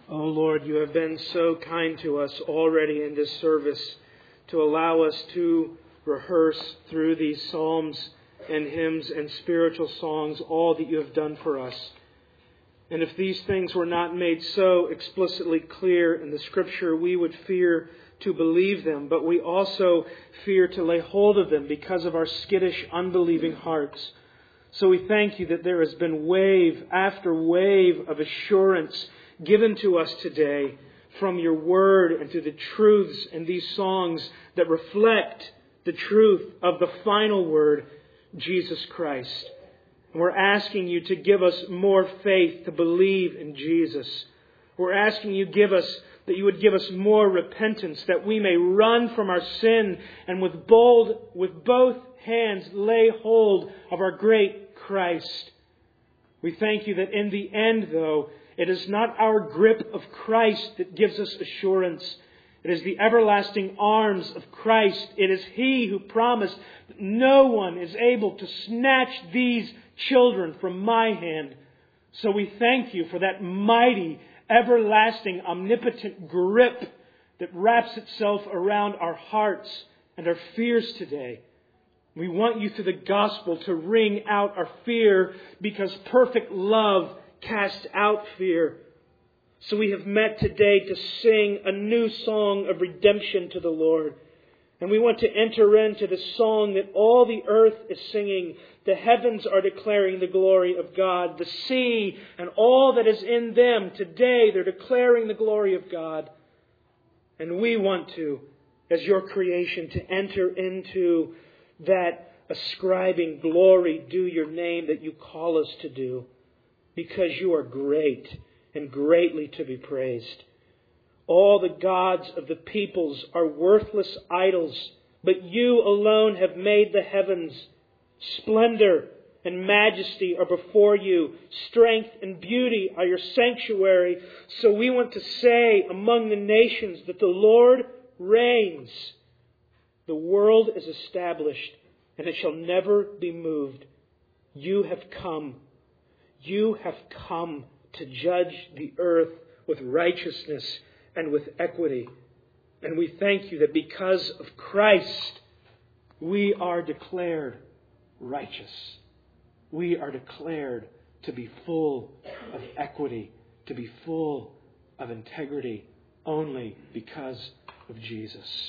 Oh Lord, you have been so kind to us already in this service to allow us to rehearse through these psalms and hymns and spiritual songs all that you have done for us. And if these things were not made so explicitly clear in the Scripture, we would fear to believe them, but we also fear to lay hold of them because of our skittish, unbelieving hearts. So we thank you that there has been wave after wave of assurance given to us today from your word and through the truths in these songs that reflect the truth of the final word, Jesus Christ. And we're asking you to give us more faith to believe in Jesus. We're asking you that you would give us more repentance, that we may run from our sin and with both hands lay hold of our great Christ. We thank you that in the end, though, it is not our grip of Christ that gives us assurance. It is the everlasting arms of Christ. It is He who promised that no one is able to snatch these children from my hand. So we thank you for that mighty, everlasting, omnipotent grip that wraps itself around our hearts and our fears today. We want you through the gospel to wring out our fear because perfect love casts out fear. So we have met today to sing a new song of redemption to the Lord. And we want to enter into the song that all the earth is singing. The heavens are declaring the glory of God. The sea and all that is in them today, they're declaring the glory of God. And we want to, as your creation, to enter into that ascribing glory due your name that you call us to do. Because you are great and greatly to be praised. All the gods of the peoples are worthless idols, but you alone have made the heavens. Splendor and majesty are before you. Strength and beauty are your sanctuary. So we want to say among the nations that the Lord reigns. The world is established, and it shall never be moved. You have come. You have come to judge the earth with righteousness and with equity. And we thank you that because of Christ, we are declared righteous. We are declared to be full of equity, to be full of integrity, only because of Jesus.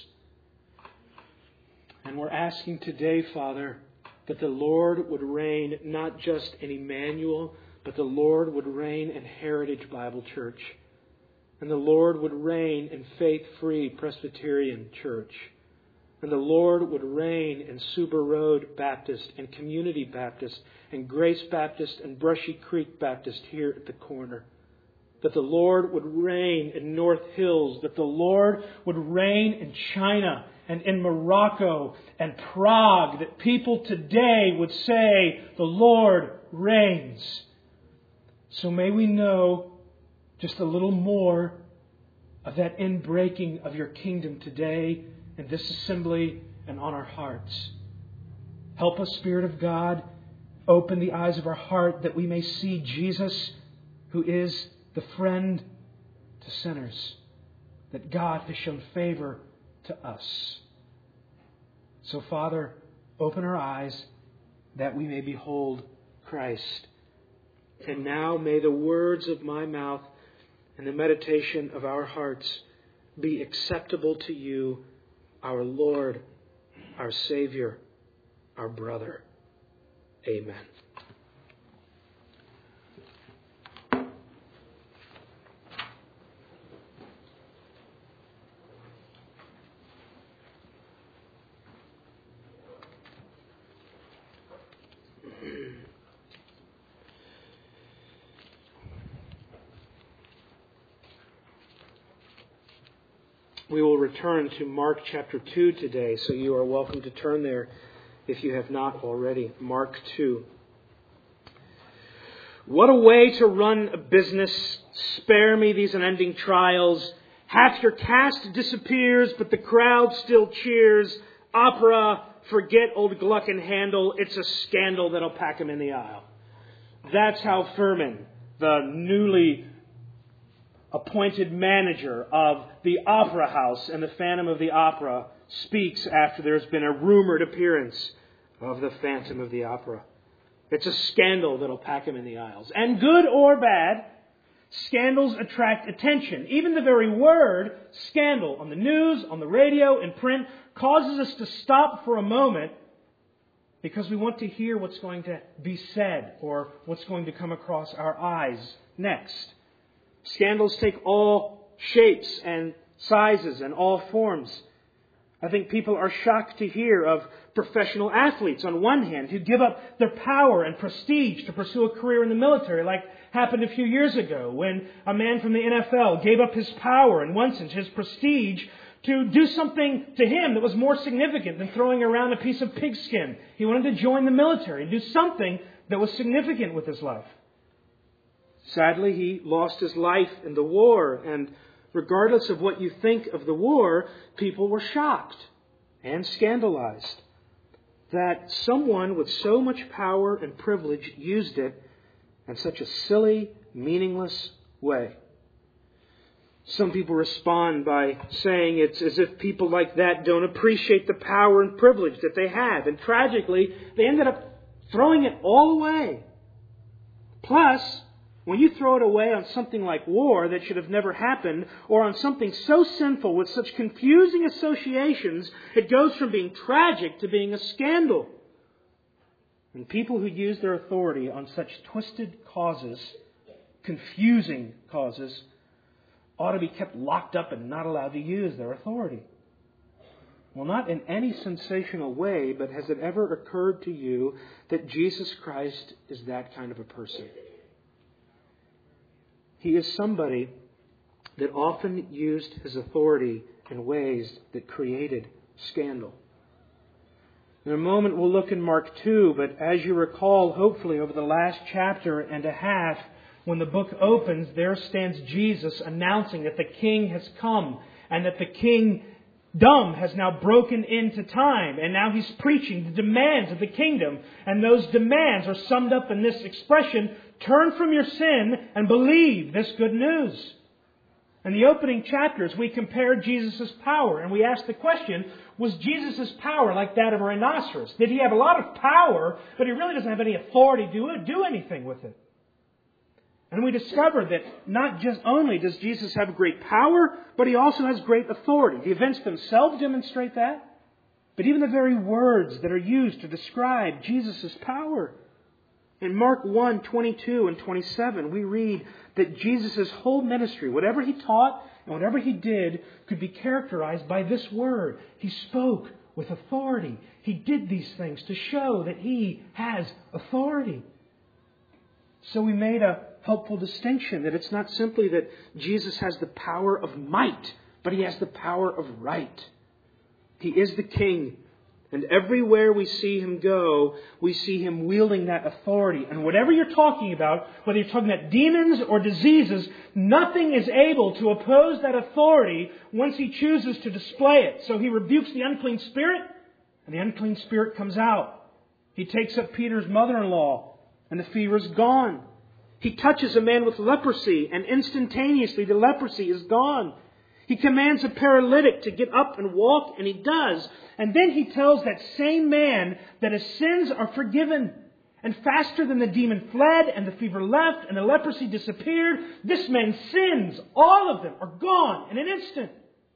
And we're asking today, Father, that the Lord would reign not just in Emmanuel, but the Lord would reign in Heritage Bible Church. And the Lord would reign in Faith Free Presbyterian Church. And the Lord would reign in Suber Road Baptist and Community Baptist and Grace Baptist and Brushy Creek Baptist here at the corner. That the Lord would reign in North Hills. That the Lord would reign in China and in Morocco and Prague. That people today would say, the Lord reigns. So may we know just a little more of that inbreaking of your kingdom today in this assembly and on our hearts. Help us, Spirit of God, open the eyes of our heart that we may see Jesus, who is the friend to sinners, that God has shown favor to us. So, Father, open our eyes that we may behold Christ. And now may the words of my mouth and the meditation of our hearts be acceptable to you, our Lord, our Savior, our brother. Amen. We will return to Mark chapter 2 today, so you are welcome to turn there if you have not already. Mark 2. What a way to run a business. Spare me these unending trials. Half your cast disappears, but the crowd still cheers. Opera, forget old Gluck and Handel. It's a scandal that'll pack him in the aisle. That's how Furman, the newly appointed manager of the Opera House and the Phantom of the Opera speaks after there's been a rumored appearance of the Phantom of the Opera. It's a scandal that'll pack him in the aisles. And good or bad, scandals attract attention. Even the very word scandal on the news, on the radio, in print causes us to stop for a moment because we want to hear what's going to be said or what's going to come across our eyes next. Scandals take all shapes and sizes and all forms. I think people are shocked to hear of professional athletes, on one hand, who give up their power and prestige to pursue a career in the military, like happened a few years ago when a man from the NFL gave up his power, in one sense, his prestige, to do something to him that was more significant than throwing around a piece of pigskin. He wanted to join the military and do something that was significant with his life. Sadly, he lost his life in the war, and regardless of what you think of the war, people were shocked and scandalized that someone with so much power and privilege used it in such a silly, meaningless way. Some people respond by saying it's as if people like that don't appreciate the power and privilege that they have. And tragically, they ended up throwing it all away. Plus, when you throw it away on something like war that should have never happened, or on something so sinful with such confusing associations, it goes from being tragic to being a scandal. And people who use their authority on such twisted causes, confusing causes, ought to be kept locked up and not allowed to use their authority. Well, not in any sensational way, but has it ever occurred to you that Jesus Christ is that kind of a person? He is somebody that often used his authority in ways that created scandal. In a moment we'll look in Mark 2, but as you recall, hopefully over the last chapter and a half, when the book opens, there stands Jesus announcing that the King has come and that the kingdom has now broken into time. And now he's preaching the demands of the kingdom. And those demands are summed up in this expression, turn from your sin and believe this good news. In the opening chapters, we compared Jesus' power and we asked the question, was Jesus' power like that of a rhinoceros? Did he have a lot of power, but he really doesn't have any authority to do anything with it? And we discovered that not just only does Jesus have great power, but he also has great authority. The events themselves demonstrate that. But even the very words that are used to describe Jesus' power. In Mark 1, 22 and 27, we read that Jesus' whole ministry, whatever he taught and whatever he did, could be characterized by this word. He spoke with authority. He did these things to show that he has authority. So we made a helpful distinction that it's not simply that Jesus has the power of might, but he has the power of right. He is the King. And everywhere we see him go, we see him wielding that authority. And whatever you're talking about, whether you're talking about demons or diseases, nothing is able to oppose that authority once he chooses to display it. So he rebukes the unclean spirit, and the unclean spirit comes out. He takes up Peter's mother-in-law, and the fever is gone. He touches a man with leprosy, and instantaneously the leprosy is gone. He commands a paralytic to get up and walk, and he does. And then he tells that same man that his sins are forgiven. And faster than the demon fled, and the fever left, and the leprosy disappeared, this man's sins, all of them, are gone in an instant.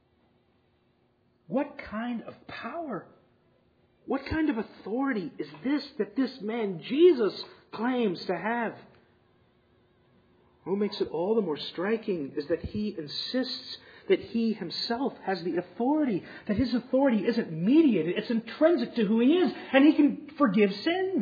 What kind of power? What kind of authority is this that this man Jesus claims to have? What makes it all the more striking is that he insists that he himself has the authority, that his authority isn't mediated, it's intrinsic to who he is, and he can forgive sins.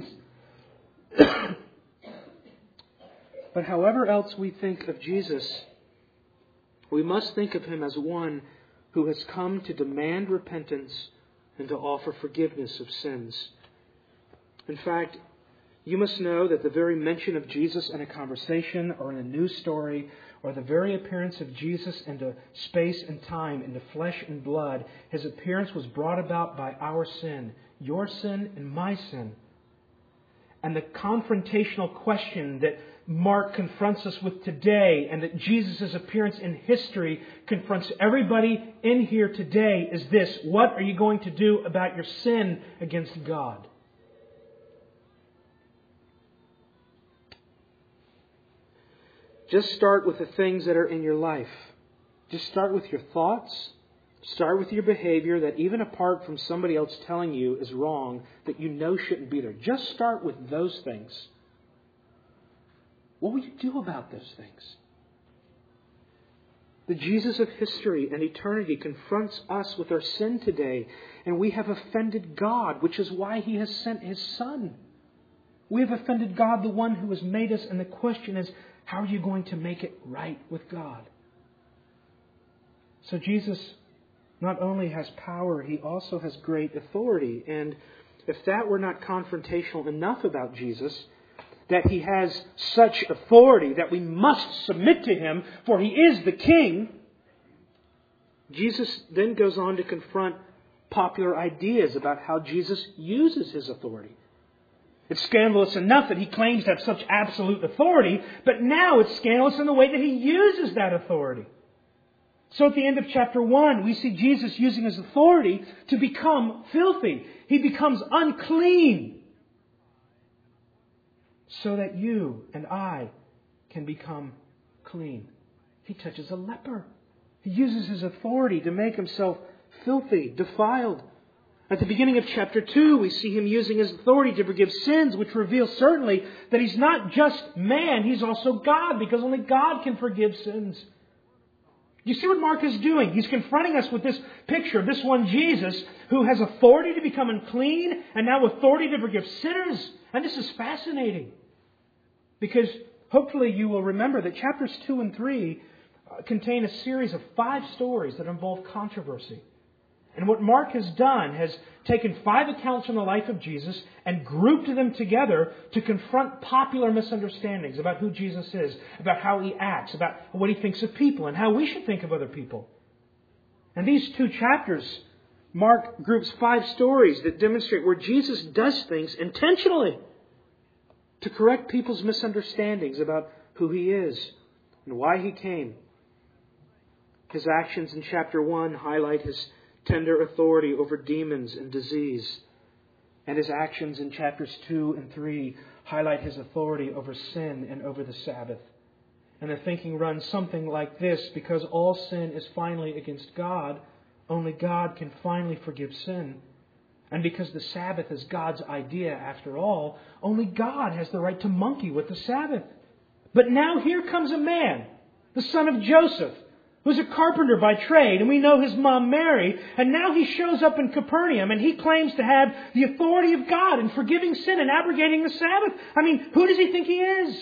But however else we think of Jesus, we must think of him as one who has come to demand repentance and to offer forgiveness of sins. In fact, you must know that the very mention of Jesus in a conversation or in a news story, or the very appearance of Jesus into space and time, into flesh and blood, his appearance was brought about by our sin, your sin and my sin. And the confrontational question that Mark confronts us with today, and that Jesus' appearance in history confronts everybody in here today, is this: what are you going to do about your sin against God? Just start with the things that are in your life. Just start with your thoughts. Start with your behavior that, even apart from somebody else telling you is wrong, that you know shouldn't be there. Just start with those things. What will you do about those things? The Jesus of history and eternity confronts us with our sin today, and we have offended God, which is why He has sent His Son. We have offended God, the one who has made us, and the question is, how are you going to make it right with God? So Jesus not only has power, He also has great authority. And if that were not confrontational enough about Jesus, that He has such authority that we must submit to Him, for He is the King, Jesus then goes on to confront popular ideas about how Jesus uses His authority. It's scandalous enough that He claims to have such absolute authority, but now it's scandalous in the way that He uses that authority. So at the end of chapter 1, we see Jesus using His authority to become filthy. He becomes unclean so that you and I can become clean. He touches a leper. He uses His authority to make Himself filthy, defiled. At the beginning of chapter 2, we see Him using His authority to forgive sins, which reveals certainly that He's not just man, He's also God, because only God can forgive sins. You see what Mark is doing? He's confronting us with this picture of this one Jesus who has authority to become unclean and now authority to forgive sinners. And this is fascinating, because hopefully you will remember that chapters 2 and 3 contain a series of 5 stories that involve controversy. And what Mark has done has taken 5 accounts from the life of Jesus and grouped them together to confront popular misunderstandings about who Jesus is, about how He acts, about what He thinks of people, and how we should think of other people. And these 2 chapters, Mark groups 5 stories that demonstrate where Jesus does things intentionally to correct people's misunderstandings about who He is and why He came. His actions in chapter 1 highlight His tender authority over demons and disease. And His actions in chapters 2 and 3 highlight His authority over sin and over the Sabbath. And the thinking runs something like this: because all sin is finally against God, only God can finally forgive sin. And because the Sabbath is God's idea after all, only God has the right to monkey with the Sabbath. But now here comes a man, the son of Joseph, who's a carpenter by trade, and we know his mom Mary, and now he shows up in Capernaum and he claims to have the authority of God in forgiving sin and abrogating the Sabbath. I mean, who does he think he is?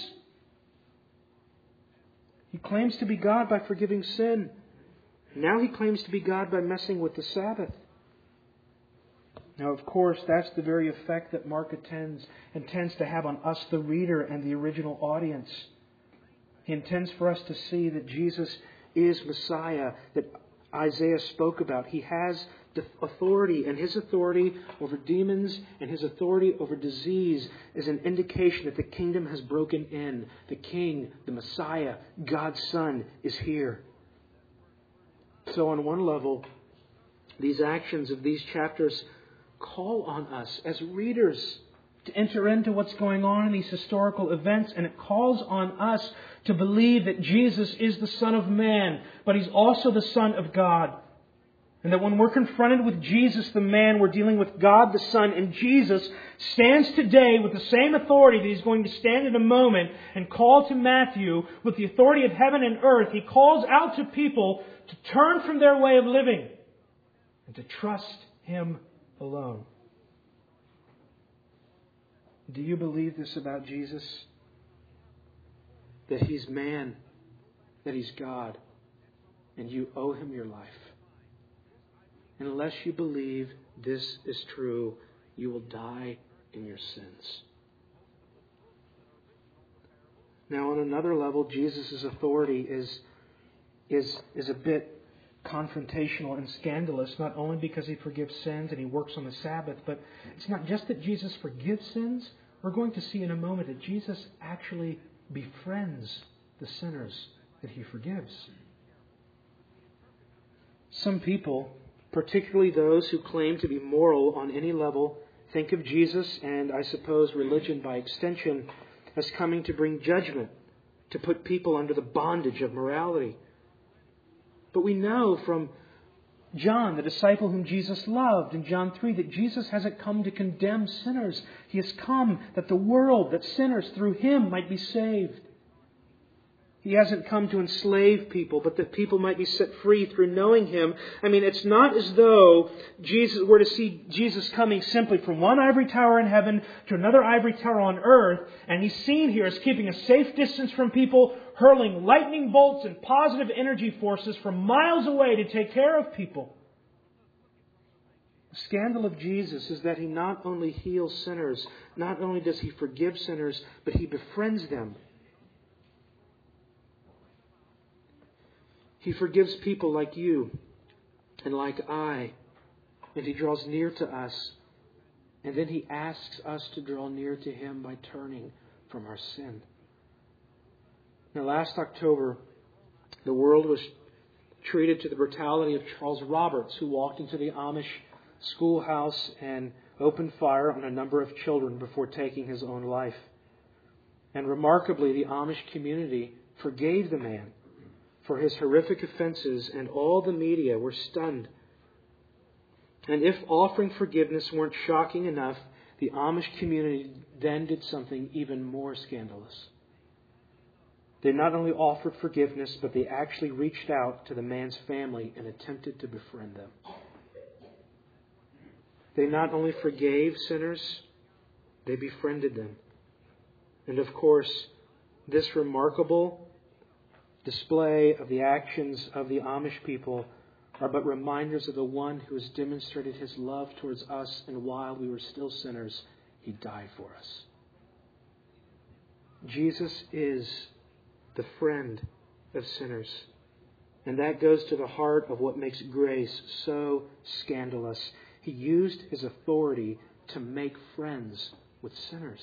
He claims to be God by forgiving sin. Now he claims to be God by messing with the Sabbath. Now, of course, that's the very effect that Mark intends to have on us, the reader, and the original audience. He intends for us to see that Jesus is Messiah that Isaiah spoke about. He has the authority, and His authority over demons and His authority over disease is an indication that the kingdom has broken in. The King, the Messiah, God's Son, is here. So on one level, these actions of these chapters call on us as readers to enter into what's going on in these historical events, and it calls on us to believe that Jesus is the Son of Man, but He's also the Son of God. And that when we're confronted with Jesus the man, we're dealing with God the Son, and Jesus stands today with the same authority that He's going to stand in a moment and call to Matthew with the authority of heaven and earth. He calls out to people to turn from their way of living and to trust Him alone. Do you believe this about Jesus? That He's man, that He's God, and you owe Him your life. And unless you believe this is true, you will die in your sins. Now, on another level, Jesus' authority is a bit confrontational and scandalous, not only because He forgives sins and He works on the Sabbath, but it's not just that Jesus forgives sins. We're going to see in a moment that Jesus actually befriends the sinners that He forgives. Some people, particularly those who claim to be moral on any level, think of Jesus and, I suppose, religion by extension as coming to bring judgment, to put people under the bondage of morality. But we know from John, the disciple whom Jesus loved, in John 3, that Jesus hasn't come to condemn sinners. He has come that the world, that sinners through Him might be saved. He hasn't come to enslave people, but that people might be set free through knowing Him. I mean, it's not as though Jesus were to see Jesus coming simply from one ivory tower in heaven to another ivory tower on earth, and He's seen here as keeping a safe distance from people, hurling lightning bolts and positive energy forces from miles away to take care of people. The scandal of Jesus is that He not only heals sinners, not only does He forgive sinners, but He befriends them. He forgives people like you and like I, and He draws near to us. And then He asks us to draw near to Him by turning from our sin. Now, last October, the world was treated to the brutality of Charles Roberts, who walked into the Amish schoolhouse and opened fire on a number of children before taking his own life. And remarkably, the Amish community forgave the man for his horrific offenses, and all the media were stunned. And if offering forgiveness weren't shocking enough, the Amish community then did something even more scandalous. They not only offered forgiveness, but they actually reached out to the man's family and attempted to befriend them. They not only forgave sinners, they befriended them. And of course, this remarkable display of the actions of the Amish people are but reminders of the one who has demonstrated His love towards us, and while we were still sinners, He died for us. Jesus is the friend of sinners. And that goes to the heart of what makes grace so scandalous. He used His authority to make friends with sinners.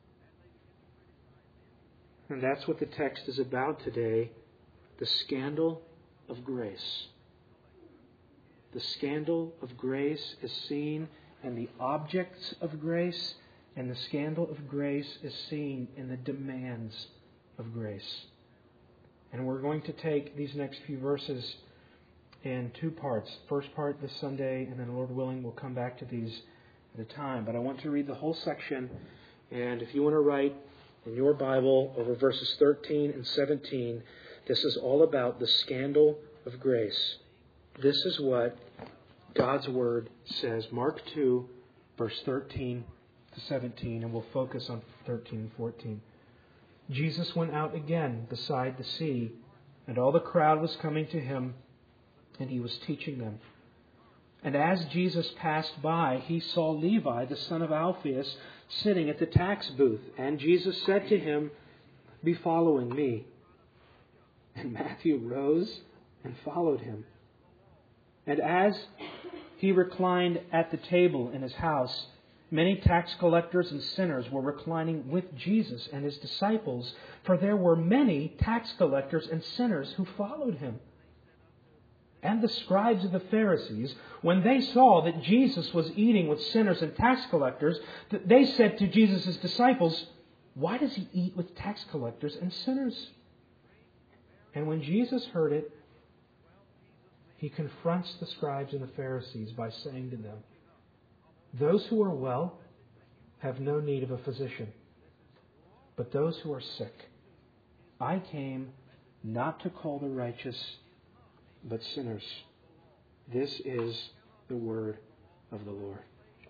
And that's what the text is about today. The scandal of grace. The scandal of grace is seen in the objects of grace, and the scandal of grace is seen in the demands of grace. And we're going to take these next few verses in two parts. First part this Sunday, and then Lord willing, we'll come back to these at a time. But I want to read the whole section, and if you want to write in your Bible over verses 13 and 17, this is all about the scandal of grace. This is what God's Word says. Mark 2, verse 13 to 17, and we'll focus on 13 and 14. Jesus went out again beside the sea, and all the crowd was coming to Him, and He was teaching them. And as Jesus passed by, He saw Levi, the son of Alphaeus, sitting at the tax booth. And Jesus said to him, "Be following me." And Matthew rose and followed Him. And as He reclined at the table in His house, many tax collectors and sinners were reclining with Jesus and His disciples, for there were many tax collectors and sinners who followed Him. And the scribes of the Pharisees, when they saw that Jesus was eating with sinners and tax collectors, they said to Jesus' disciples, "Why does He eat with tax collectors and sinners?" And when Jesus heard it, He confronts the scribes and the Pharisees by saying to them, "Those who are well have no need of a physician, but those who are sick. I came not to call the righteous, but sinners." This is the word of the Lord.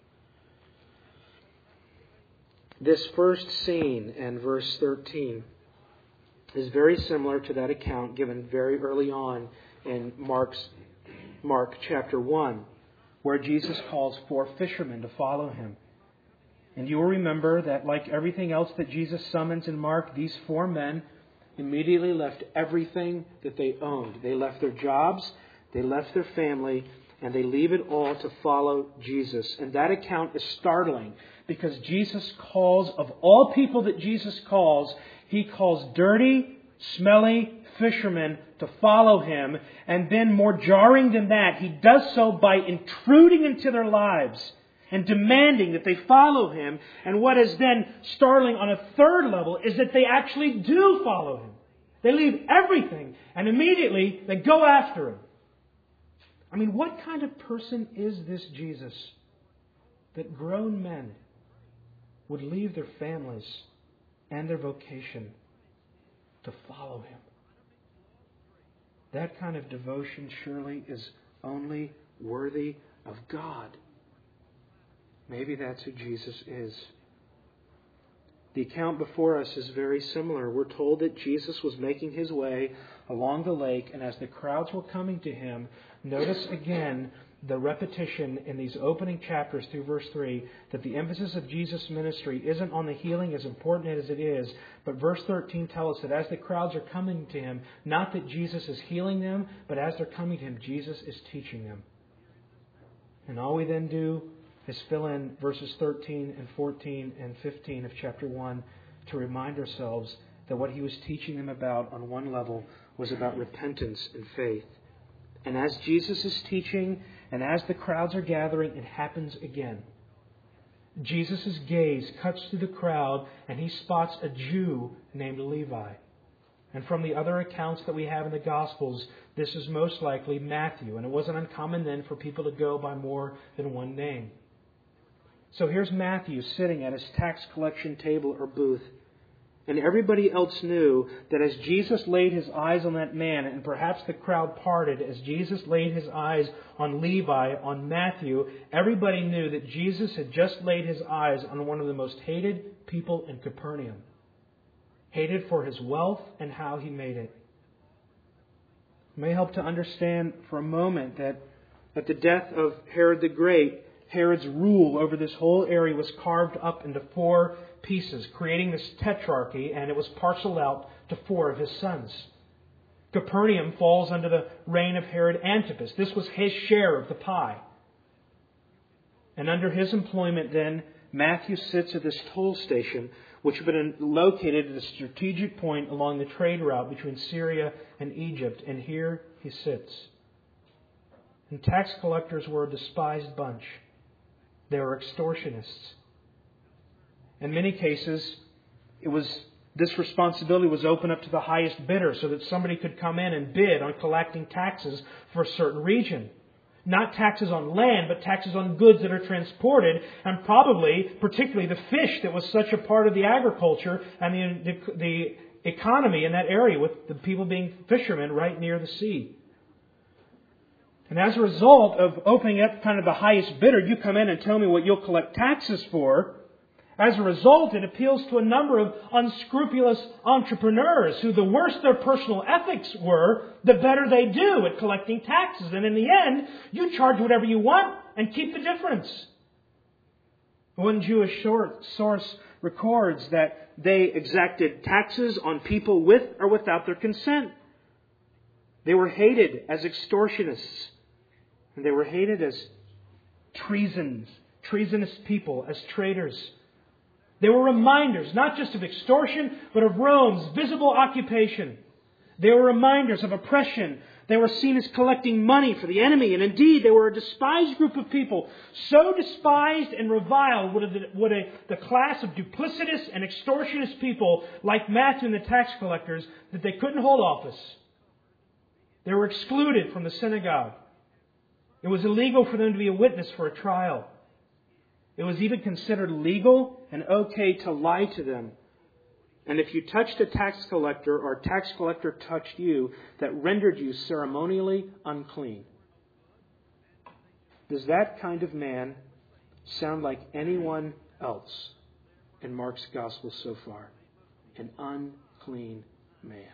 This first scene in verse 13 is very similar to that account given very early on in Mark chapter 1, where Jesus calls 4 fishermen to follow Him. And you will remember that, like everything else that Jesus summons in Mark, these 4 men immediately left everything that they owned. They left their jobs, they left their family, and they leave it all to follow Jesus. And that account is startling because Jesus calls, of all people that Jesus calls, He calls dirty, smelly fishermen to follow Him. And then more jarring than that, He does so by intruding into their lives and demanding that they follow Him. And what is then startling on a third level is that they actually do follow Him. They leave everything and immediately they go after Him. I mean, what kind of person is this Jesus that grown men would leave their families and their vocation to follow Him? That kind of devotion surely is only worthy of God. Maybe that's who Jesus is. The account before us is very similar. We're told that Jesus was making His way along the lake, and as the crowds were coming to Him, notice again the repetition in these opening chapters through verse 3 that the emphasis of Jesus' ministry isn't on the healing, as important as it is, but verse 13 tells us that as the crowds are coming to Him, not that Jesus is healing them, but as they're coming to Him, Jesus is teaching them. And all we then do is fill in verses 13 and 14 and 15 of chapter 1 to remind ourselves that what He was teaching them about on one level was about repentance and faith. And as Jesus is teaching, and as the crowds are gathering, it happens again. Jesus' gaze cuts through the crowd, and He spots a Jew named Levi. And from the other accounts that we have in the Gospels, this is most likely Matthew. And it wasn't uncommon then for people to go by more than one name. So here's Matthew sitting at his tax collection table or booth. And everybody else knew that as Jesus laid His eyes on that man, and perhaps the crowd parted as Jesus laid His eyes on Levi, on Matthew, everybody knew that Jesus had just laid His eyes on one of the most hated people in Capernaum. Hated for his wealth and how he made it. It may help to understand for a moment that at the death of Herod the Great, Herod's rule over this whole area was carved up into 4 pieces, creating this tetrarchy, and it was parceled out to 4 of his sons. Capernaum falls under the reign of Herod Antipas. This was his share of the pie. And under his employment then, Matthew sits at this toll station, which had been located at a strategic point along the trade route between Syria and Egypt. And here he sits. And tax collectors were a despised bunch. They were extortionists. In many cases, this responsibility was open up to the highest bidder so that somebody could come in and bid on collecting taxes for a certain region. Not taxes on land, but taxes on goods that are transported, and probably, particularly the fish that was such a part of the agriculture and the economy in that area, with the people being fishermen right near the sea. And as a result of opening up kind of the highest bidder, you come in and tell me what you'll collect taxes for. As a result, it appeals to a number of unscrupulous entrepreneurs who, the worse their personal ethics were, the better they do at collecting taxes. And in the end, you charge whatever you want and keep the difference. One Jewish source records that they exacted taxes on people with or without their consent. They were hated as extortionists. And they were hated as treasonous people, as traitors. They were reminders, not just of extortion, but of Rome's visible occupation. They were reminders of oppression. They were seen as collecting money for the enemy. And indeed, they were a despised group of people. So despised and reviled would the class of duplicitous and extortionist people like Matthew and the tax collectors that they couldn't hold office. They were excluded from the synagogue. It was illegal for them to be a witness for a trial. It was even considered legal and okay to lie to them. And if you touched a tax collector or a tax collector touched you, that rendered you ceremonially unclean. Does that kind of man sound like anyone else in Mark's gospel so far? An unclean man.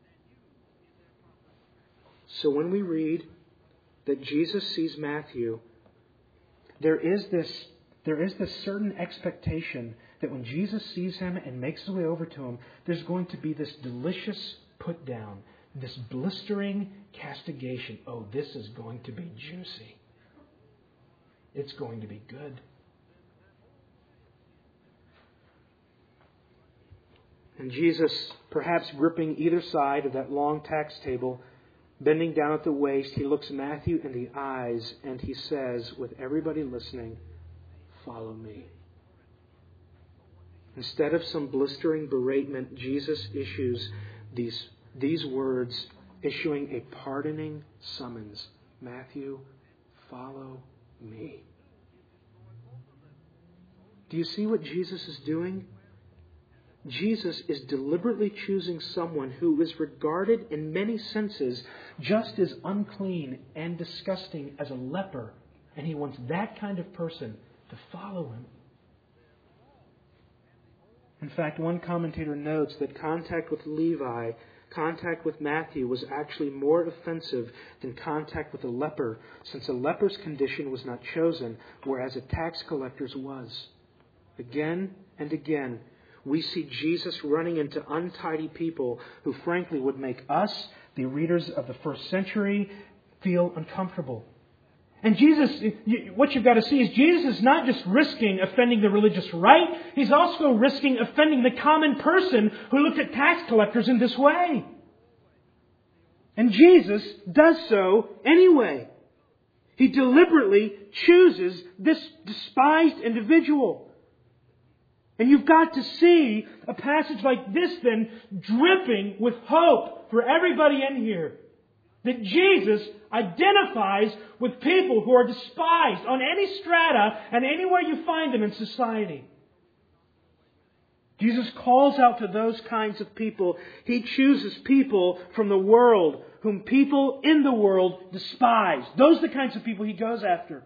So when we read that Jesus sees Matthew, there is this certain expectation that when Jesus sees him and makes his way over to him, there's going to be this delicious put down, this blistering castigation. Oh, this is going to be juicy. It's going to be good. And Jesus, perhaps gripping either side of that long tax table, bending down at the waist, he looks Matthew in the eyes and he says, with everybody listening, "Follow me." Instead of some blistering beratement, Jesus issues these words, issuing a pardoning summons. Matthew, follow me. Do you see what Jesus is doing? Jesus is deliberately choosing someone who is regarded in many senses just as unclean and disgusting as a leper, and he wants that kind of person to follow him. In fact, one commentator notes that contact with Levi, contact with Matthew, was actually more offensive than contact with a leper, since a leper's condition was not chosen, whereas a tax collector's was. Again and again, we see Jesus running into untidy people who frankly would make us, the readers of the first century, feel uncomfortable. And Jesus, what you've got to see is Jesus is not just risking offending the religious right, He's also risking offending the common person who looked at tax collectors in this way. And Jesus does so anyway. He deliberately chooses this despised individual. And you've got to see a passage like this then dripping with hope for everybody in here. That Jesus identifies with people who are despised on any strata and anywhere you find them in society. Jesus calls out to those kinds of people. He chooses people from the world whom people in the world despise. Those are the kinds of people He goes after.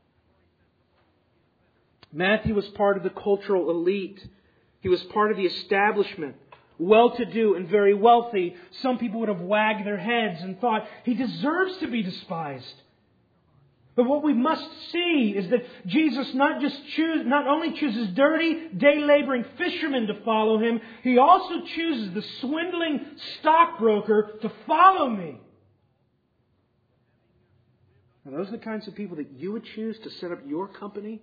Matthew was part of the cultural elite. He was part of the establishment. Well-to-do and very wealthy. Some people would have wagged their heads and thought, he deserves to be despised. But what we must see is that Jesus not only chooses dirty, day-laboring fishermen to follow Him, He also chooses the swindling stockbroker to follow me. Are those the kinds of people that you would choose to set up your company?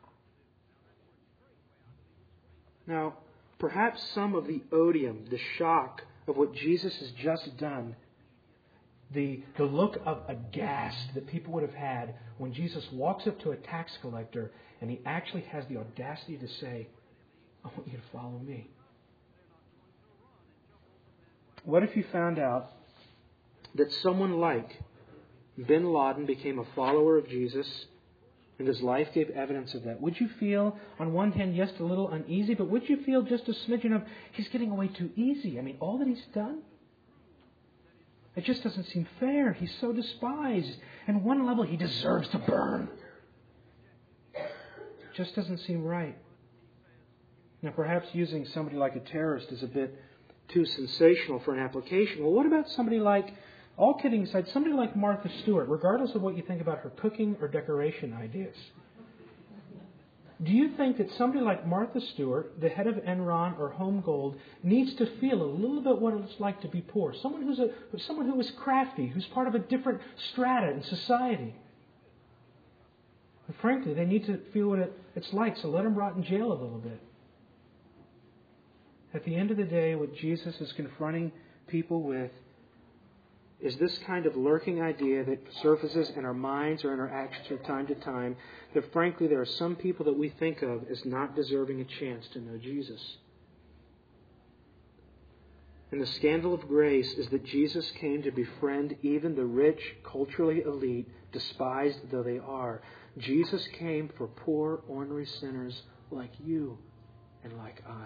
Now, perhaps some of the odium, the shock of what Jesus has just done, the look of aghast that people would have had when Jesus walks up to a tax collector and He actually has the audacity to say, "I want you to follow me." What if you found out that someone like Bin Laden became a follower of Jesus and his life gave evidence of that? Would you feel, on one hand, yes, a little uneasy, but would you feel just a smidgen of, he's getting away too easy? I mean, all that he's done? It just doesn't seem fair. He's so despised. And on one level, he deserves to burn. It just doesn't seem right. Now, perhaps using somebody like a terrorist is a bit too sensational for an application. Well, what about somebody like, all kidding aside, somebody like Martha Stewart, regardless of what you think about her cooking or decoration ideas? Do you think that somebody like Martha Stewart, the head of Enron or Home Gold, needs to feel a little bit what it's like to be poor? Someone who is crafty, who's part of a different strata in society. And frankly, they need to feel what it's like, so let them rot in jail a little bit. At the end of the day, what Jesus is confronting people with is this kind of lurking idea that surfaces in our minds or in our actions from time to time, that frankly there are some people that we think of as not deserving a chance to know Jesus. And the scandal of grace is that Jesus came to befriend even the rich, culturally elite, despised though they are. Jesus came for poor, ornery sinners like you and like I.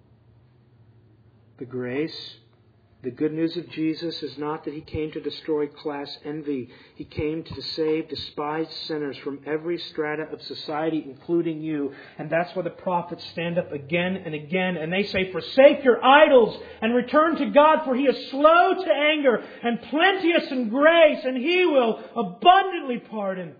The good news of Jesus is not that He came to destroy class envy. He came to save despised sinners from every strata of society, including you. And that's why the prophets stand up again and again and they say, "Forsake your idols and return to God, for He is slow to anger and plenteous in grace, and He will abundantly pardon."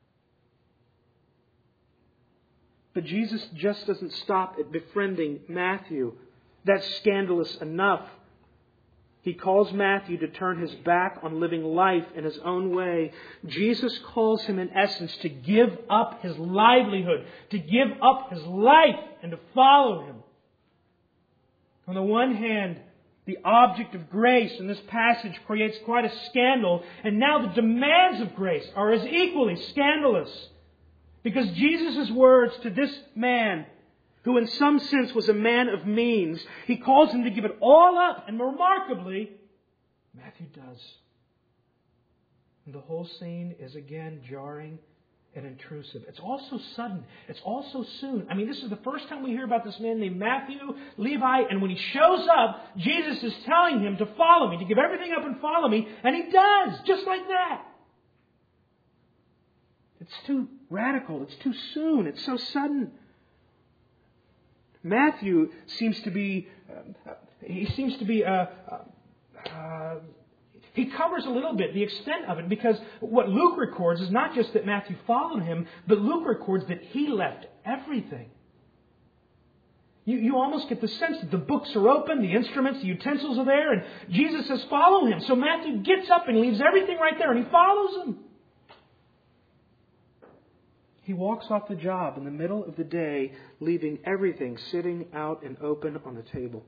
But Jesus just doesn't stop at befriending Matthew. That's scandalous enough. He calls Matthew to turn his back on living life in his own way. Jesus calls him, in essence, to give up his livelihood, to give up his life and to follow Him. On the one hand, the object of grace in this passage creates quite a scandal, and now the demands of grace are as equally scandalous. Because Jesus' words to this man, who in some sense was a man of means, He calls him to give it all up, and remarkably, Matthew does. And the whole scene is again jarring and intrusive. It's also sudden. It's also soon. I mean, this is the first time we hear about this man named Matthew, Levi, and when he shows up, Jesus is telling him to follow me, to give everything up and follow me, and he does, just like that. It's too radical. It's too soon. It's so sudden. Matthew seems to be, he covers a little bit the extent of it, because what Luke records is not just that Matthew followed him, but Luke records that he left everything. You almost get the sense that the books are open, the instruments, the utensils are there, and Jesus says, follow him. So Matthew gets up and leaves everything right there, and he follows him. He walks off the job in the middle of the day, leaving everything sitting out and open on the table.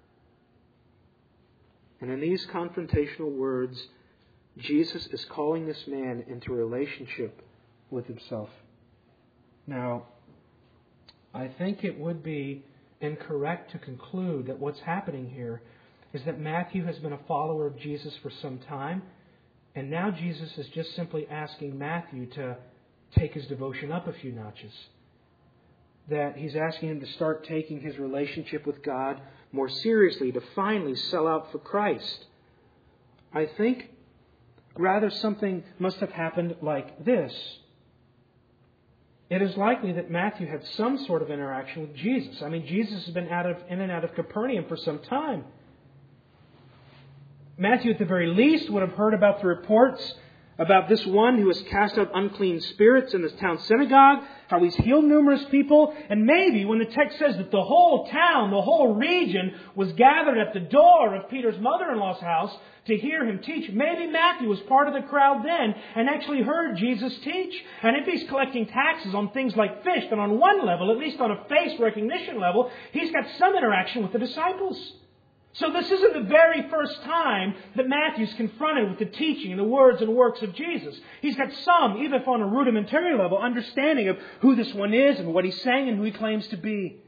And in these confrontational words, Jesus is calling this man into a relationship with Himself. Now, I think it would be incorrect to conclude that what's happening here is that Matthew has been a follower of Jesus for some time, and now Jesus is just simply asking Matthew to take his devotion up a few notches. That He's asking him to start taking his relationship with God more seriously, to finally sell out for Christ. I think rather something must have happened like this. It is likely that Matthew had some sort of interaction with Jesus. I mean, Jesus has been in and out of Capernaum for some time. Matthew, at the very least, would have heard about the reports about this one who has cast out unclean spirits in this town synagogue, how he's healed numerous people, and maybe when the text says that the whole town, the whole region was gathered at the door of Peter's mother-in-law's house to hear him teach, maybe Matthew was part of the crowd then and actually heard Jesus teach. And if he's collecting taxes on things like fish, then on one level, at least on a face recognition level, he's got some interaction with the disciples. So this isn't the very first time that Matthew's confronted with the teaching and the words and works of Jesus. He's got some, even if on a rudimentary level, understanding of who this one is and what he's saying and who he claims to be.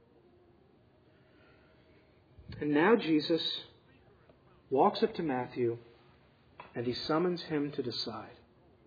And now Jesus walks up to Matthew and he summons him to decide.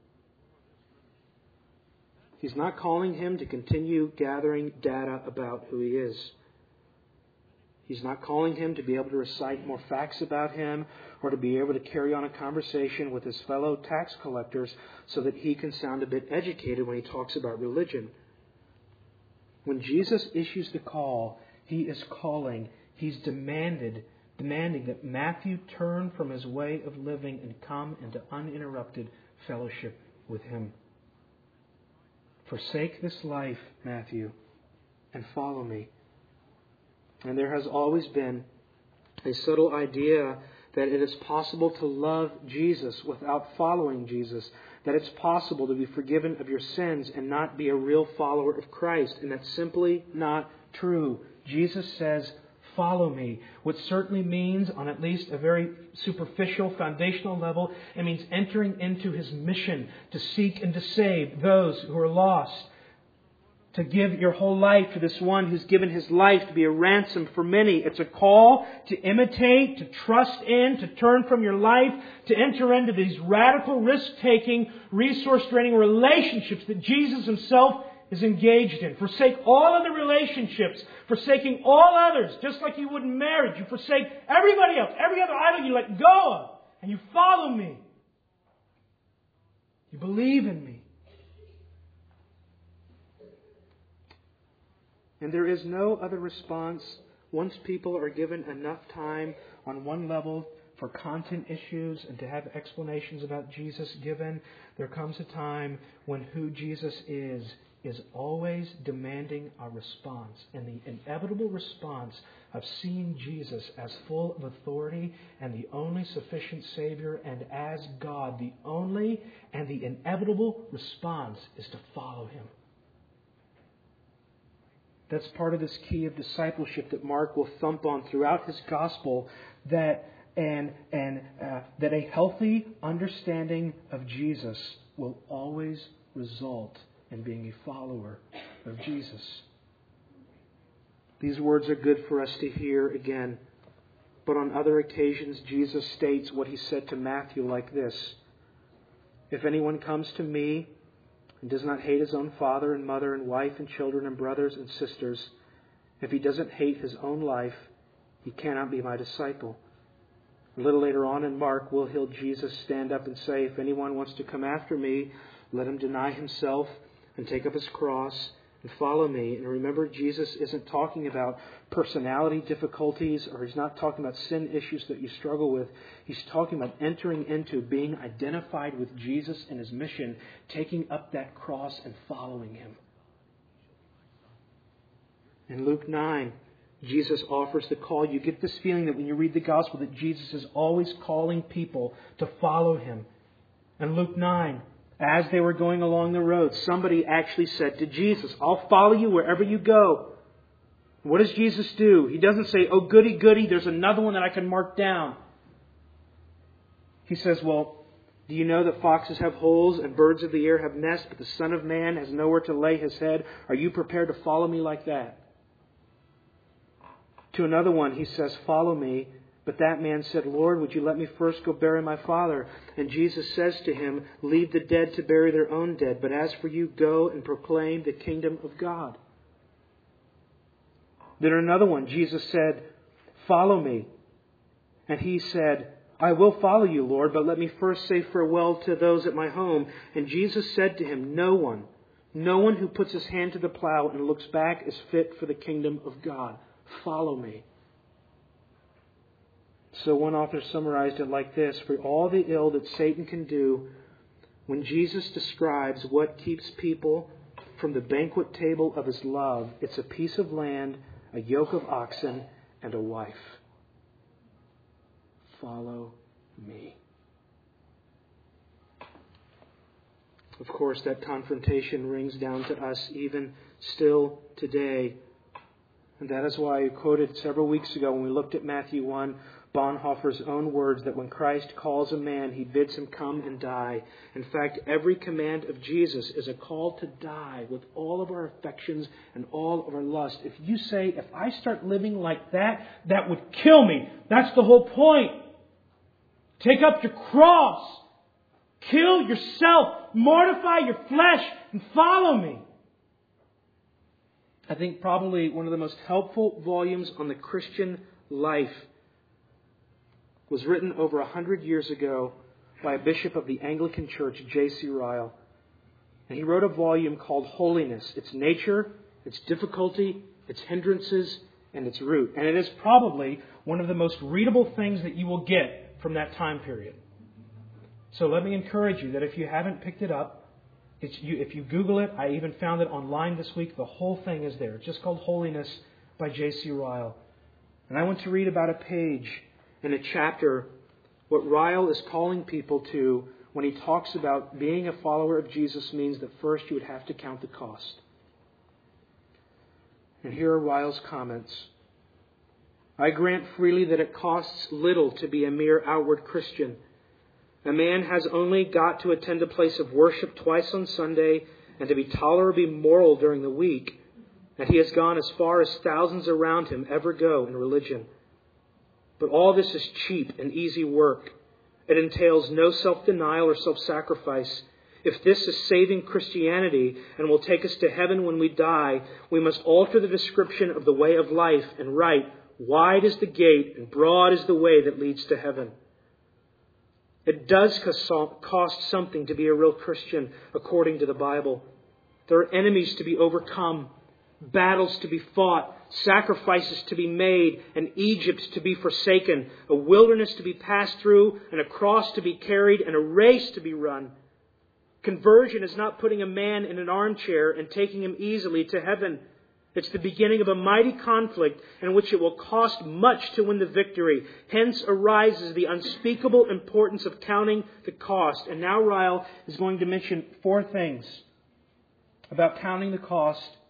He's not calling him to continue gathering data about who he is. He's not calling him to be able to recite more facts about him or to be able to carry on a conversation with his fellow tax collectors so that he can sound a bit educated when he talks about religion. When Jesus issues the call, He is calling, He's demanding that Matthew turn from his way of living and come into uninterrupted fellowship with Him. Forsake this life, Matthew, and follow me. And there has always been a subtle idea that it is possible to love Jesus without following Jesus. That it's possible to be forgiven of your sins and not be a real follower of Christ. And that's simply not true. Jesus says, follow me. What certainly means, on at least a very superficial, foundational level, it means entering into His mission to seek and to save those who are lost. To give your whole life to this one who's given His life to be a ransom for many. It's a call to imitate, to trust in, to turn from your life, to enter into these radical, risk-taking, resource-draining relationships that Jesus Himself is engaged in. Forsake all other relationships, forsaking all others, just like you would in marriage. You forsake everybody else, every other idol you let go of, and you follow me. You believe in me. And there is no other response once people are given enough time on one level for content issues and to have explanations about Jesus given. There comes a time when who Jesus is always demanding a response. And the inevitable response of seeing Jesus as full of authority and the only sufficient Savior and as God, the only and the inevitable response is to follow Him. That's part of this key of discipleship that Mark will thump on throughout his gospel, that a healthy understanding of Jesus will always result in being a follower of Jesus. These words are good for us to hear again. But on other occasions, Jesus states what he said to Matthew like this: "If anyone comes to me and does not hate his own father and mother and wife and children and brothers and sisters, if he doesn't hate his own life, he cannot be my disciple." A little later on in Mark, we'll hear Jesus stand up and say, "If anyone wants to come after me, let him deny himself and take up his cross and follow me." And remember, Jesus isn't talking about personality difficulties, or he's not talking about sin issues that you struggle with. He's talking about entering into being identified with Jesus and his mission, taking up that cross and following him. In Luke 9, Jesus offers the call. You get this feeling that when you read the gospel that Jesus is always calling people to follow him. In Luke 9, as they were going along the road, somebody actually said to Jesus, "I'll follow you wherever you go." What does Jesus do? He doesn't say, "Oh, goody, goody, there's another one that I can mark down." He says, "Well, do you know that foxes have holes and birds of the air have nests, but the Son of Man has nowhere to lay his head? Are you prepared to follow me like that?" To another one, he says, "Follow me." But that man said, "Lord, would you let me first go bury my father?" And Jesus says to him, "Leave the dead to bury their own dead. But as for you, go and proclaim the kingdom of God." Then another one, Jesus said, "Follow me." And he said, "I will follow you, Lord, but let me first say farewell to those at my home." And Jesus said to him, No one who puts his hand to the plow and looks back is fit for the kingdom of God. Follow me." So one author summarized it like this: "For all the ill that Satan can do, when Jesus describes what keeps people from the banquet table of his love, it's a piece of land, a yoke of oxen, and a wife. Follow me." Of course, that confrontation rings down to us even still today. And that is why I quoted several weeks ago when we looked at Matthew 1, Bonhoeffer's own words that when Christ calls a man, he bids him come and die. In fact, every command of Jesus is a call to die with all of our affections and all of our lust. If you say, "If I start living like that, that would kill me," that's the whole point. Take up your cross. Kill yourself. Mortify your flesh and follow me. I think probably one of the most helpful volumes on the Christian life was written over 100 years ago by a bishop of the Anglican Church, J.C. Ryle. And he wrote a volume called Holiness: Its Nature, Its Difficulty, Its Hindrances, and Its Root. And it is probably one of the most readable things that you will get from that time period. So let me encourage you that if you haven't picked it up, if you Google it, I even found it online this week, the whole thing is there. It's just called Holiness by J.C. Ryle. And I want to read about a page in a chapter what Ryle is calling people to when he talks about being a follower of Jesus means that first you would have to count the cost. And here are Ryle's comments. "I grant freely that it costs little to be a mere outward Christian. A man has only got to attend a place of worship twice on Sunday and to be tolerably moral during the week, and he has gone as far as thousands around him ever go in religion. But all this is cheap and easy work. It entails no self-denial or self-sacrifice. If this is saving Christianity and will take us to heaven when we die, we must alter the description of the way of life and write, 'Wide is the gate and broad is the way that leads to heaven.' It does cost something to be a real Christian according to the Bible. There are enemies to be overcome, battles to be fought, sacrifices to be made, an Egypt to be forsaken, a wilderness to be passed through, and a cross to be carried, and a race to be run. Conversion is not putting a man in an armchair and taking him easily to heaven. It's the beginning of a mighty conflict in which it will cost much to win the victory. Hence arises the unspeakable importance of counting the cost." And now Ryle is going to mention 4 things about counting the cost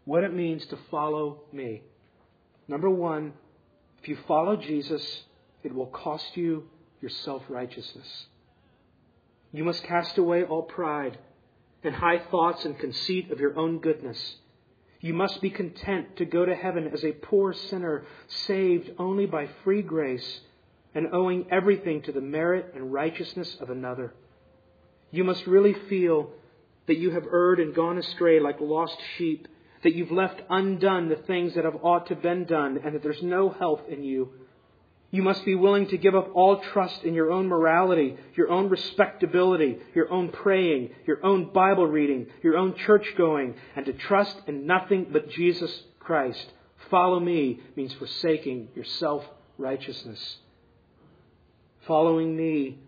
what it means to follow me. Number one, if you follow Jesus, it will cost you your self-righteousness. You must cast away all pride and high thoughts and conceit of your own goodness. You must be content to go to heaven as a poor sinner, saved only by free grace and owing everything to the merit and righteousness of another. You must really feel that you have erred and gone astray like lost sheep, that you've left undone the things that have ought to have been done, and that there's no help in you. You must be willing to give up all trust in your own morality, your own respectability, your own praying, your own Bible reading, your own church going, and to trust in nothing but Jesus Christ. Follow me means forsaking your self-righteousness. Following me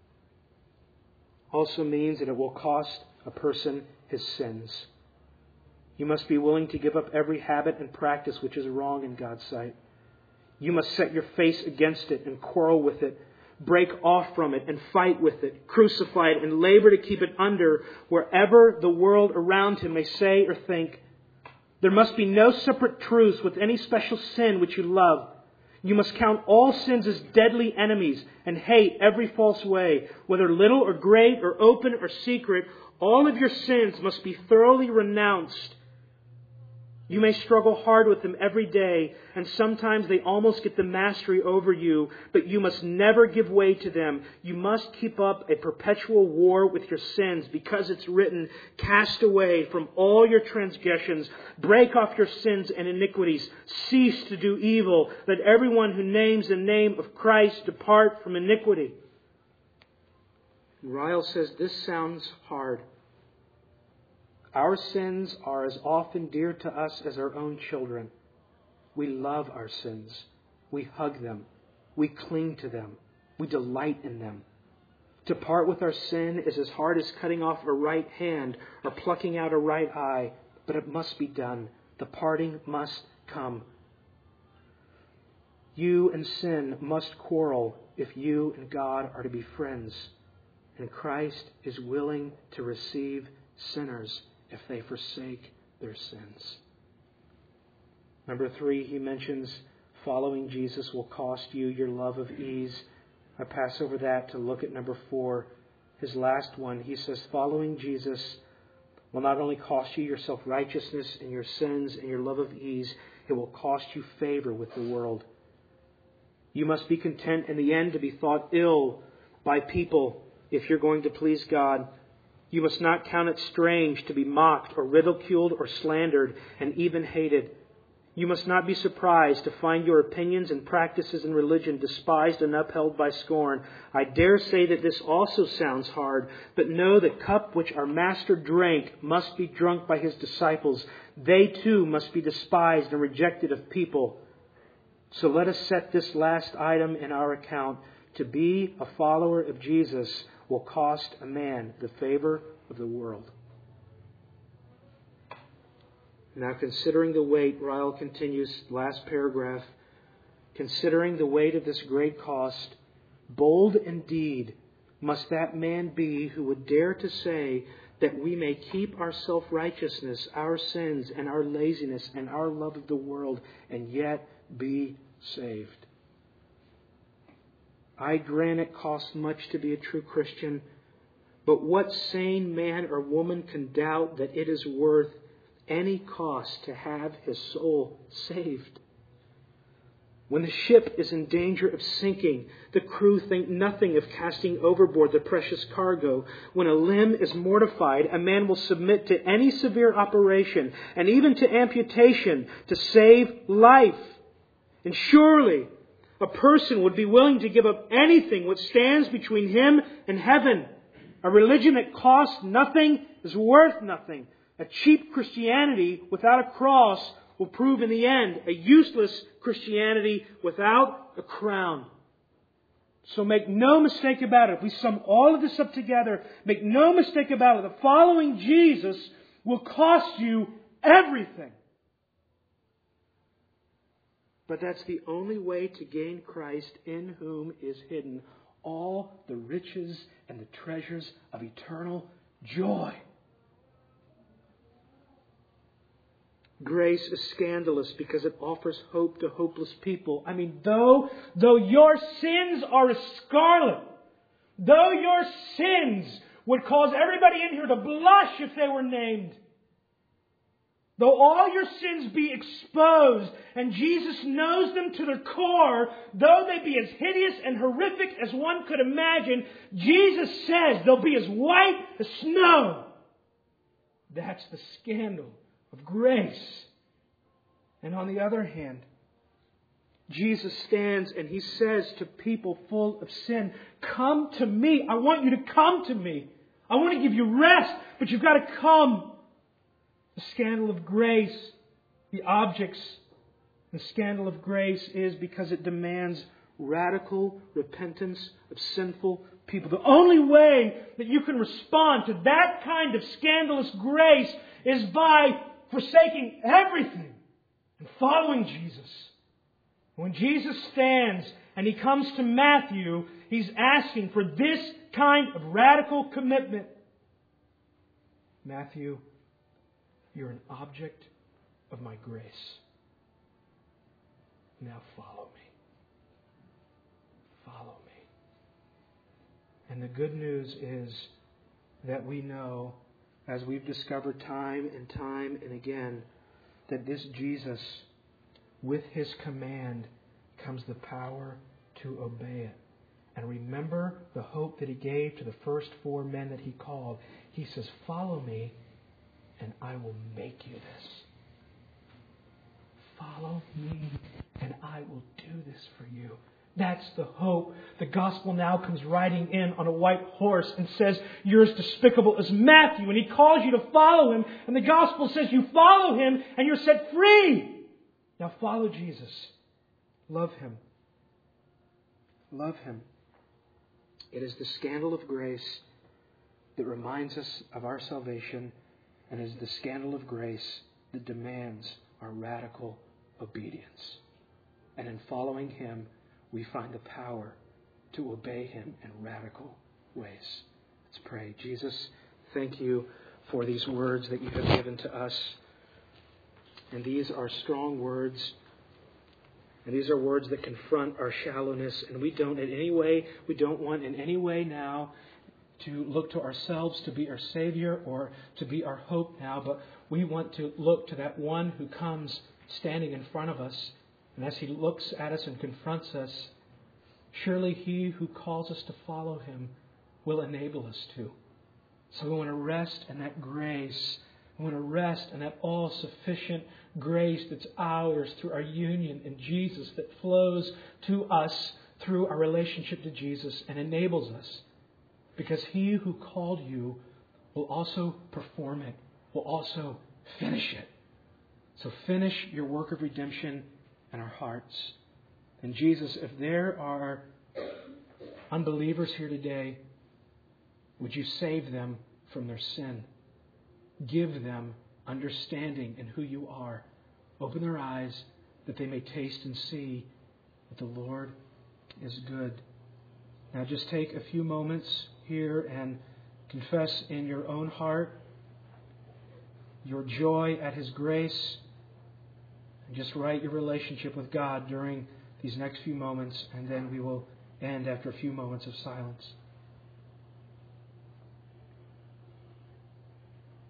also means that it will cost a person his sins. You must be willing to give up every habit and practice which is wrong in God's sight. You must set your face against it and quarrel with it, break off from it and fight with it, crucify it and labor to keep it under wherever the world around him may say or think. There must be no separate truce with any special sin which you love. You must count all sins as deadly enemies and hate every false way, whether little or great or open or secret. All of your sins must be thoroughly renounced. You may struggle hard with them every day, and sometimes they almost get the mastery over you, but you must never give way to them. You must keep up a perpetual war with your sins, because it's written, cast away from all your transgressions, break off your sins and iniquities, cease to do evil, let everyone who names the name of Christ depart from iniquity. And Ryle says this sounds hard. Our sins are as often dear to us as our own children. We love our sins. We hug them. We cling to them. We delight in them. To part with our sin is as hard as cutting off a right hand or plucking out a right eye, but it must be done. The parting must come. You and sin must quarrel if you and God are to be friends. And Christ is willing to receive sinners if they forsake their sins. Number 3, he mentions following Jesus will cost you your love of ease. I pass over that to look at number 4, his last one. He says following Jesus will not only cost you your self-righteousness and your sins and your love of ease, it will cost you favor with the world. You must be content in the end to be thought ill by people if you're going to please God. You must not count it strange to be mocked or ridiculed or slandered and even hated. You must not be surprised to find your opinions and practices in religion despised and upheld by scorn. I dare say that this also sounds hard, but know the cup which our Master drank must be drunk by his disciples. They too must be despised and rejected of people. So let us set this last item in our account. To be a follower of Jesus will cost a man the favor of the world. Now, considering the weight, Ryle continues, last paragraph, considering the weight of this great cost, bold indeed must that man be who would dare to say that we may keep our self-righteousness, our sins, and our laziness, and our love of the world, and yet be saved. I grant it costs much to be a true Christian, but what sane man or woman can doubt that it is worth any cost to have his soul saved? When the ship is in danger of sinking, the crew think nothing of casting overboard the precious cargo. When a limb is mortified, a man will submit to any severe operation, and even to amputation, to save life. And surely a person would be willing to give up anything which stands between him and heaven. A religion that costs nothing is worth nothing. A cheap Christianity without a cross will prove in the end a useless Christianity without a crown. So make no mistake about it. If we sum all of this up together, make no mistake about it. The following Jesus will cost you everything. But that's the only way to gain Christ, in whom is hidden all the riches and the treasures of eternal joy. grace is scandalous because it offers hope to hopeless people. I mean, though your sins are as scarlet, though your sins would cause everybody in here to blush if they were named, though all your sins be exposed and Jesus knows them to their core, though they be as hideous and horrific as one could imagine, Jesus says they'll be as white as snow. That's the scandal of grace. And on the other hand, Jesus stands and He says to people full of sin, come to me. I want you to come to me. I want to give you rest, but you've got to come. The scandal of grace, the objects, the scandal of grace is because it demands radical repentance of sinful people. The only way that you can respond to that kind of scandalous grace is by forsaking everything and following Jesus. When Jesus stands and He comes to Matthew, He's asking for this kind of radical commitment. Matthew, you're an object of my grace. Now follow me. Follow me. And the good news is that we know, as we've discovered time and again, that this Jesus, with His command, comes the power to obey it. And remember the hope that He gave to the first 4 men that He called. He says, follow me, and I will make you this. Follow me, and I will do this for you. That's the hope. The gospel now comes riding in on a white horse and says, you're as despicable as Matthew. And he calls you to follow him. And the gospel says you follow him and you're set free. Now follow Jesus. Love him. Love him. It is the scandal of grace that reminds us of our salvation, and is the scandal of grace that demands our radical obedience. And in following him, we find the power to obey him in radical ways. Let's pray. Jesus, thank you for these words that you have given to us. And these are strong words. And these are words that confront our shallowness. And we don't want in any way now to look to ourselves to be our Savior or to be our hope now. But we want to look to that one who comes standing in front of us. And as he looks at us and confronts us, surely he who calls us to follow him will enable us to. So we want to rest in that grace. We want to rest in that all-sufficient grace that's ours through our union in Jesus, that flows to us through our relationship to Jesus and enables us. Because he who called you will also perform it, will also finish it. So finish your work of redemption in our hearts. And Jesus, if there are unbelievers here today, would you save them from their sin? Give them understanding in who you are. Open their eyes that they may taste and see that the Lord is good. Now just take a few moments here and confess in your own heart your joy at his grace. And just write your relationship with God during these next few moments, and then we will end after a few moments of silence.